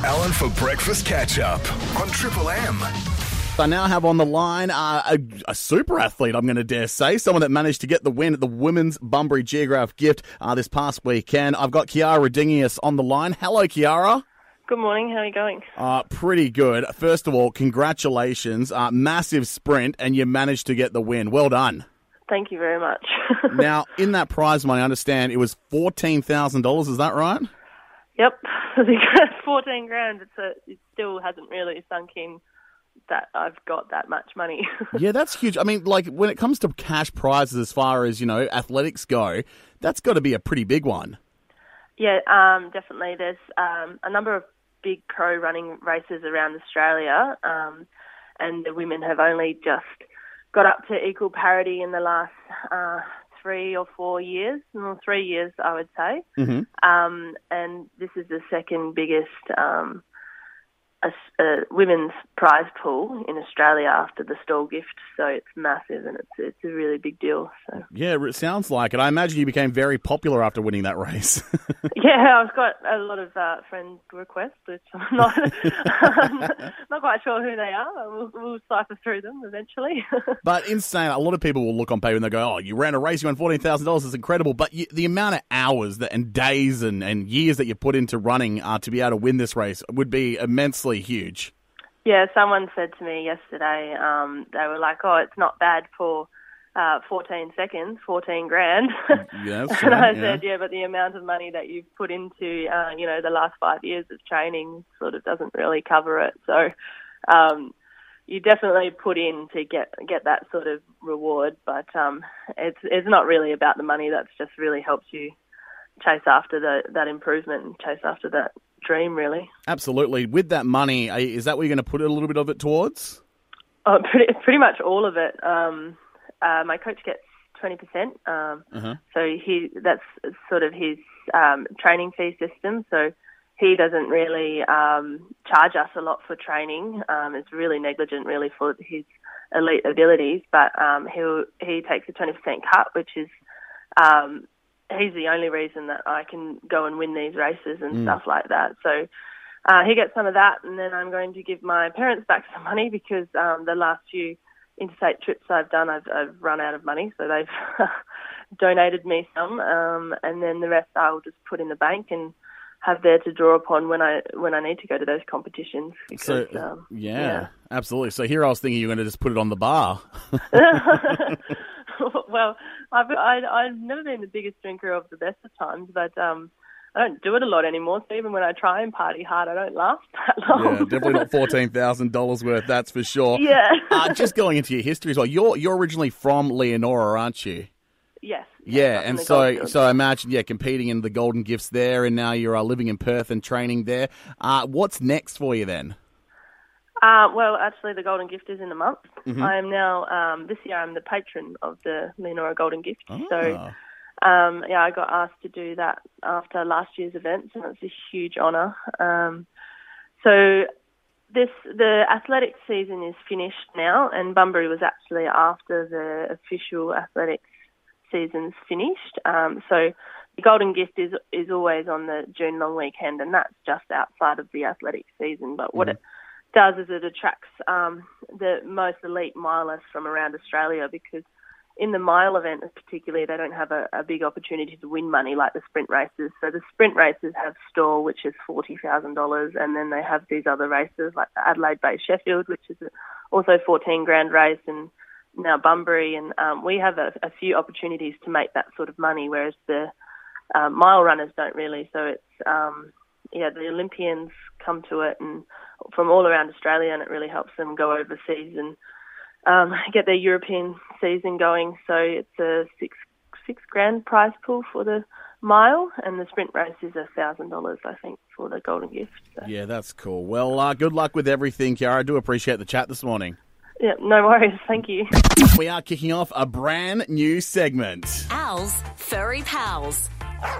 Alan for breakfast catch up on Triple M. I now have on the line a super athlete, I'm going to dare say, someone that managed to get the win at the Women's Bunbury Geograph Gift this past weekend. I've got Chiara Rodingius on the line. Hello, Chiara. Good morning. How are you going? Pretty good. First of all, congratulations. Massive sprint, and you managed to get the win. Well done. Thank you very much. Now, in that prize money, I understand it was $14,000. Is that right? Yep. 14 grand. It still hasn't really sunk in that I've got that much money. Yeah, that's huge. I mean, like, when it comes to cash prizes as far as, athletics go, that's got to be a pretty big one. Yeah, definitely. There's a number of big pro running races around Australia, and the women have only just got up to equal parity in the last 3 or 4 years. Well, 3 years, I would say. Mm-hmm. And this is the second biggest women's prize pool in Australia after the Stall Gift, so it's massive and it's a really big deal. So. Yeah, it sounds like it. I imagine you became very popular after winning that race. Yeah, I've got a lot of friend requests, which I'm not quite sure who they are. We'll cipher through them eventually. But insane. A lot of people will look on paper and they'll go, oh, you ran a race, you won $14,000, it's incredible. But the amount of hours and days and years that you put into running to be able to win this race would be immensely huge. Yeah, someone said to me yesterday, they were like, oh, it's not bad for 14 seconds, 14 grand. Yeah, and I said, yeah, but the amount of money that you've put into, the last 5 years of training sort of doesn't really cover it. So you definitely put in to get that sort of reward, but it's not really about the money. That's just really helps you chase after that improvement and chase after that dream, really. Absolutely. With that money, is that where you're going to put a little bit of it towards? Oh, pretty much all of it. My coach gets 20%. So that's sort of his training fee system. So he doesn't really charge us a lot for training. It's really negligent, really, for his elite abilities. But he takes a 20% cut, which is he's the only reason that I can go and win these races and stuff like that. So he gets some of that, and then I'm going to give my parents back some money because the last few interstate trips I've done, I've run out of money, so they've donated me some, and then the rest I'll just put in the bank and have there to draw upon when I need to go to those competitions. Because, yeah, absolutely. So here I was thinking you're going to just put it on the bar. Well, I've never been the biggest drinker of the best of times, but I don't do it a lot anymore. So even when I try and party hard, I don't last that long. Yeah, definitely not $14,000 worth, that's for sure. Yeah. Just going into your history as well, you're originally from Leonora, aren't you? Yes. Yeah, and so I imagine, competing in the Golden Gifts there, and now you're living in Perth and training there. What's next for you then? Well, actually, the Golden Gift is in a month. Mm-hmm. I am now, this year, I'm the patron of the Leonora Golden Gift. Oh. So, I got asked to do that after last year's event, and it's a huge honour. So the athletics season is finished now, and Bunbury was actually after the official athletics season's finished. So the Golden Gift is always on the June long weekend, and that's just outside of the athletics season. But what it does is it attracts the most elite milers from around Australia, because in the mile event particularly, they don't have a big opportunity to win money like the sprint races. So the sprint races have Stall, which is $40,000, and then they have these other races like the Adelaide Bay Sheffield, which is also 14 grand race, and now Bunbury. And we have a few opportunities to make that sort of money, whereas the mile runners don't really. So it's, the Olympians come to it and from all around Australia, and it really helps them go overseas and get their European season going. So it's a six grand prize pool for the mile, and the sprint race is $1,000, I think, for the Golden Gift. So. Yeah, that's cool. Well, good luck with everything, Chiara. I do appreciate the chat this morning. Yeah, no worries. Thank you. We are kicking off a brand new segment. Al's Furry Pals.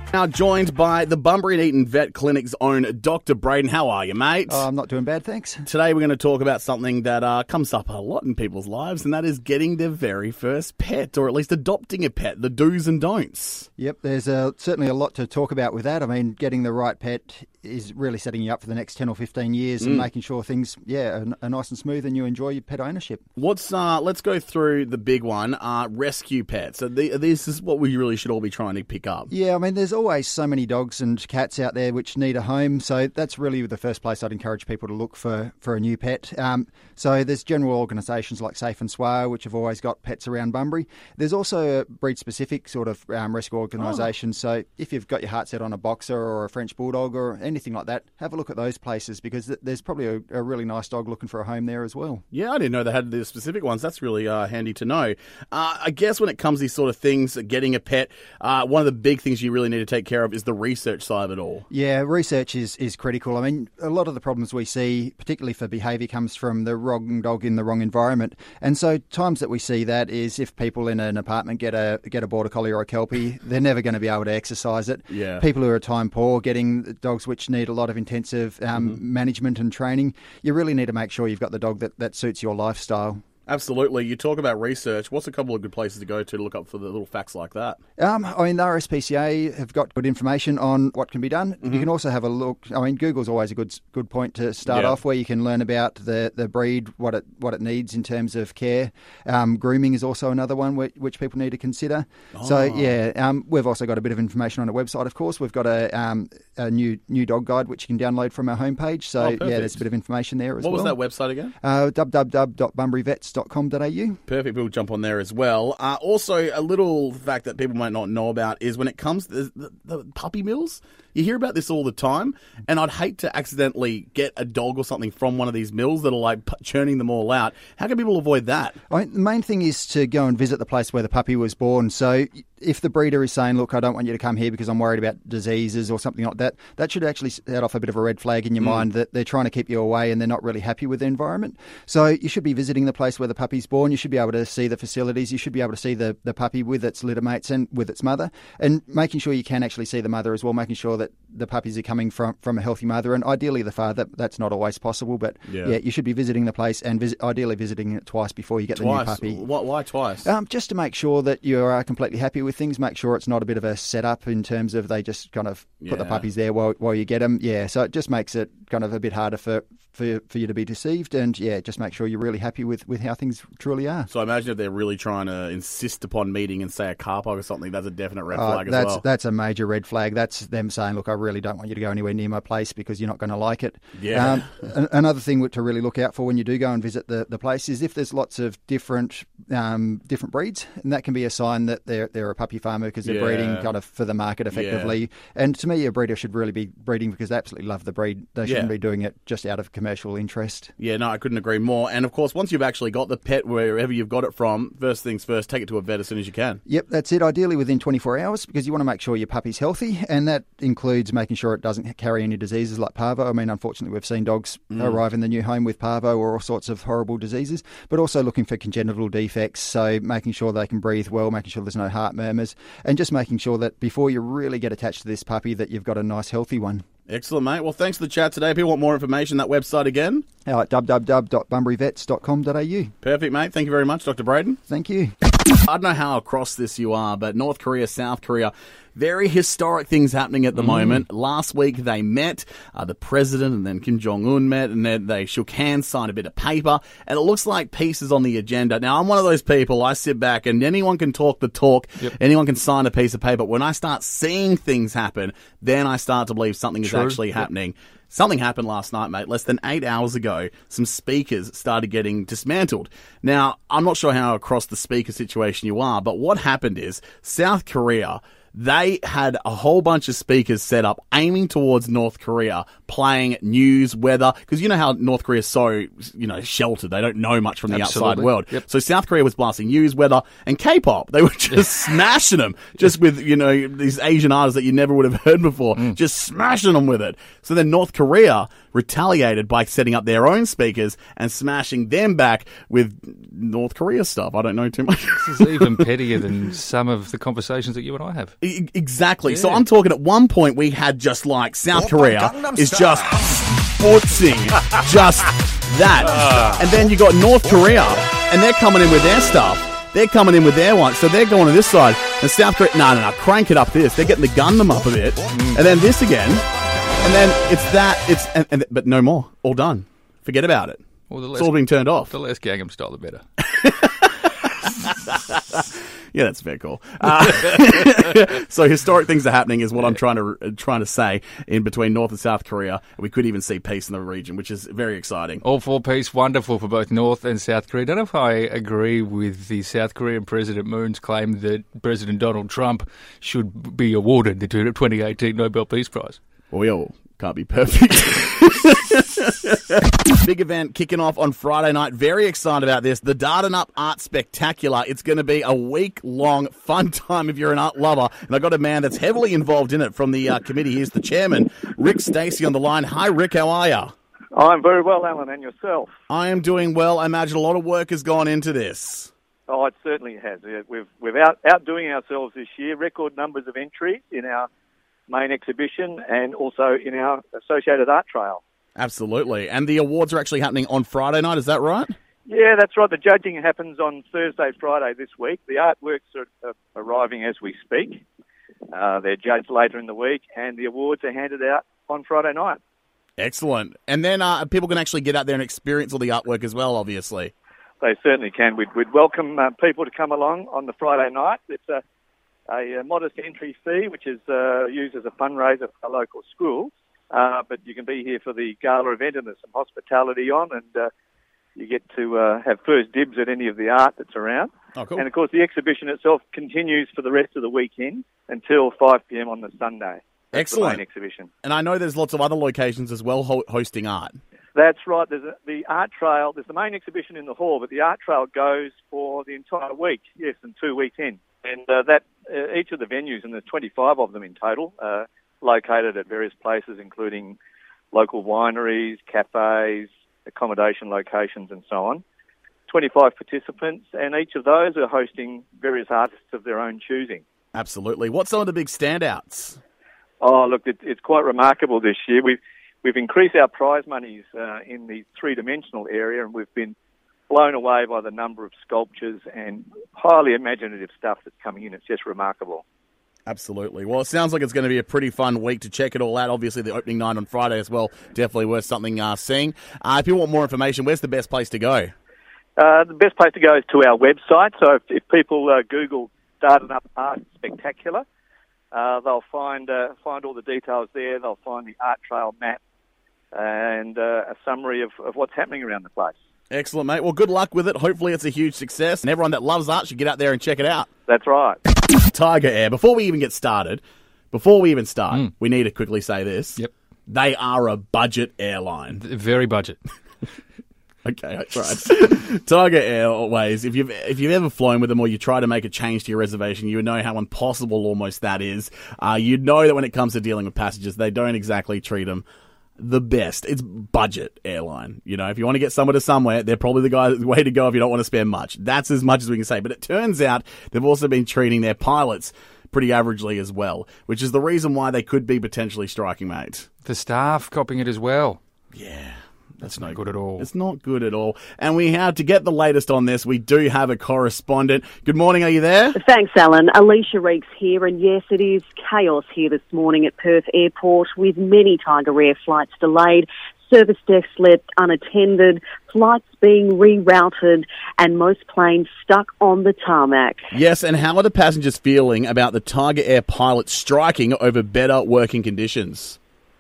Now joined by the Bunbury and Eaton Vet Clinic's own Dr. Braden. How are you, mate? I'm not doing bad, thanks. Today we're going to talk about something that comes up a lot in people's lives, and that is getting their very first pet, or at least adopting a pet, the do's and don'ts. Yep, there's certainly a lot to talk about with that. I mean, getting the right pet is really setting you up for the next 10 or 15 years and making sure things, are nice and smooth and you enjoy your pet ownership. Let's go through the big one, rescue pets. So this is what we really should all be trying to pick up. Yeah, I mean, there's always so many dogs and cats out there which need a home, so that's really the first place I'd encourage people to look for a new pet. So there's general organisations like Safe and Swar, which have always got pets around Bunbury. There's also a breed-specific sort of rescue organisation, so if you've got your heart set on a boxer or a French bulldog or anything like that, have a look at those places because there's probably a really nice dog looking for a home there as well. Yeah, I didn't know they had the specific ones. That's really handy to know. I guess when it comes to these sort of things, getting a pet, one of the big things you really need to take care of is the research side of it all. Yeah, research is critical. I mean, a lot of the problems we see, particularly for behaviour, comes from the wrong dog in the wrong environment. And so times that we see that is if people in an apartment get a Border Collie or a Kelpie, they're never going to be able to exercise it. Yeah. People who are time poor, getting dogs which need a lot of intensive management and training, you really need to make sure you've got the dog that suits your lifestyle. Absolutely. You talk about research. What's a couple of good places to go to look up for the little facts like that? I mean, the RSPCA have got good information on what can be done. You can also have a look. I mean, Google's always a good point to start off, where you can learn about the breed, what it needs in terms of care. Grooming is also another one which people need to consider. Oh. So, we've also got a bit of information on our website, of course. We've got a new dog guide which you can download from our homepage. So, there's a bit of information there as well. What was that website again? www.bunburyvets.com.au. Perfect. People jump on there as well. Also, a little fact that people might not know about is when it comes to the puppy mills. You hear about this all the time, and I'd hate to accidentally get a dog or something from one of these mills that are like churning them all out. How can people avoid that? The main thing is to go and visit the place where the puppy was born. So if the breeder is saying, look, I don't want you to come here because I'm worried about diseases or something like that, that should actually set off a bit of a red flag in your mind that they're trying to keep you away and they're not really happy with the environment. So you should be visiting the place where the puppy's born. You should be able to see the facilities. You should be able to see the puppy with its litter mates and with its mother, and making sure you can actually see the mother as well, making sure that the puppies are coming from a healthy mother, and ideally the father. That's not always possible, but you should be visiting the place and ideally visiting it twice before you get the new puppy. Why twice? Just to make sure that you are completely happy with things. Make sure it's not a bit of a setup in terms of they just kind of put the puppies there while you get them. Yeah, so it just makes it kind of a bit harder for you to be deceived, and just make sure you're really happy with how things truly are. So I imagine if they're really trying to insist upon meeting and say a car park or something, that's a definite red flag as well. That's a major red flag. That's them saying, look, I really don't want you to go anywhere near my place because you're not going to like it. Yeah. Another thing to really look out for when you do go and visit the place is if there's lots of different breeds, and that can be a sign that they're a puppy farmer because they're breeding kind of for the market effectively. Yeah. And to me, a breeder should really be breeding because they absolutely love the breed. They shouldn't be doing it just out of commercial interest. Yeah, no, I couldn't agree more. And of course, once you've actually got the pet wherever you've got it from, first things first, take it to a vet as soon as you can. Yep, that's it. Ideally within 24 hours because you want to make sure your puppy's healthy, and that includes making sure it doesn't carry any diseases like parvo. I mean, unfortunately, we've seen dogs arrive in the new home with parvo or all sorts of horrible diseases, but also looking for congenital defects, so making sure they can breathe well, making sure there's no heart murmurs, and just making sure that before you really get attached to this puppy that you've got a nice healthy one. Excellent, mate. Well, thanks for the chat today. People want more information, that website again? www.bunburyvets.com.au. Perfect, mate. Thank you very much, Dr. Braden. Thank you. I don't know how across this you are, but North Korea, South Korea, very historic things happening at the moment. Last week they met, the president and then Kim Jong-un met, and then they shook hands, signed a bit of paper, and it looks like peace is on the agenda. Now, I'm one of those people, I sit back and anyone can talk the talk, anyone can sign a piece of paper. When I start seeing things happen, then I start to believe something is actually happening. Something happened last night, mate. Less than 8 hours ago, some speakers started getting dismantled. Now, I'm not sure how across the speaker situation you are, but what happened is South Korea, they had a whole bunch of speakers set up aiming towards North Korea, playing news, weather, because you know how North Korea is so, sheltered. They don't know much from the outside world. Yep. So South Korea was blasting news, weather, and K-pop. They were just smashing them, just with, these Asian artists that you never would have heard before, just smashing them with it. So then North Korea retaliated by setting up their own speakers and smashing them back with North Korea stuff. I don't know too much. This is even pettier than some of the conversations that you and I have. Exactly. So I'm talking at one point we had just like South Korea is just sportsing just that. And then you got North Korea, and they're coming in with their stuff. They're coming in with their one. So they're going to this side. And South Korea, no, crank it up this. They're getting the Gundam up a bit. And then this again. And then it's that. But no more. All done. Forget about it. Well, it's all been turned off. The less Gangnam Style, the better. Yeah, that's very cool. So historic things are happening is what I'm trying to say in between North and South Korea. We could even see peace in the region, which is very exciting. All for peace, wonderful for both North and South Korea. I don't know if I agree with the South Korean President Moon's claim that President Donald Trump should be awarded the 2018 Nobel Peace Prize. Well, we all can't be perfect. Big event kicking off on Friday night. Very excited about this. The Dardanup Art Spectacular. It's going to be a week-long fun time if you're an art lover. And I've got a man that's heavily involved in it from the committee. Here's the chairman, Rick Stacey, on the line. Hi, Rick. How are you? I'm very well, Alan, and yourself? I am doing well. I imagine a lot of work has gone into this. Oh, it certainly has. We're outdoing ourselves this year. Record numbers of entries in our main exhibition and also in our associated art trail. Absolutely. And the awards are actually happening on Friday night, is that right? Yeah, that's right. The judging happens on Thursday, Friday this week. The artworks are arriving as we speak. They're judged later in the week, and the awards are handed out on Friday night. Excellent. And then people can actually get out there and experience all the artwork as well, obviously. They certainly can. We'd welcome people to come along on the Friday night. It's a modest entry fee, which is used as a fundraiser for a local school. But you can be here for the gala event, and there's some hospitality on, and you get to have first dibs at any of the art that's around. Oh, cool. And, of course, the exhibition itself continues for the rest of the weekend until 5 p.m. on the Sunday. That's excellent. The main exhibition. And I know there's lots of other locations as well hosting art. That's right. There's the art trail. There's the main exhibition in the hall, but the art trail goes for the entire week, yes, and 2 weekends. And each of the venues, and there's 25 of them in total, located at various places, including local wineries, cafes, accommodation locations, and so on. 25 participants, and each of those are hosting various artists of their own choosing. Absolutely. What's some of the big standouts? Oh, look, it's quite remarkable this year. We've increased our prize monies in the three-dimensional area, and we've been blown away by the number of sculptures and highly imaginative stuff that's coming in. It's just remarkable. Absolutely. Well, it sounds like it's going to be a pretty fun week to check it all out. Obviously, the opening night on Friday as well, definitely worth something seeing. If you want more information, where's the best place to go? The best place to go is to our website. So if people Google Dardanup Art Spectacular, they'll find all the details there. They'll find the art trail map and a summary of what's happening around the place. Excellent, mate. Well, good luck with it. Hopefully it's a huge success, and everyone that loves art should get out there and check it out. That's right. Tiger Air, before we even start, we need to quickly say this. Yep. They are a budget airline. Very budget. Okay, that's right. Tiger Airways, if you've ever flown with them or you try to make a change to your reservation, you know how impossible almost that is. You know that when it comes to dealing with passengers, they don't exactly treat them the best. It's budget airline. You know, if you want to get somewhere to somewhere, they're probably the way to go if you don't want to spend much. That's as much as we can say. But it turns out they've also been treating their pilots pretty averagely as well, which is the reason why they could be potentially striking, mate. The staff copying it as well. Yeah. That's not good at all. It's not good at all. And we have to get the latest on this. We do have a correspondent. Good morning. Are you there? Thanks, Alan. Alicia Reeks here. And yes, it is chaos here this morning at Perth Airport with many Tiger Air flights delayed, service desks left unattended, flights being rerouted, and most planes stuck on the tarmac. Yes, and how are the passengers feeling about the Tiger Air pilots striking over better working conditions?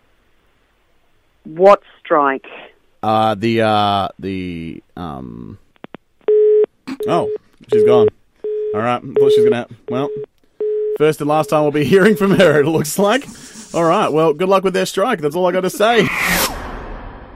What strike? Oh, she's gone. All right, thought she was going to... Well, first and last time we'll be hearing from her, it looks like. All right, well, good luck with their strike. That's all I got to say.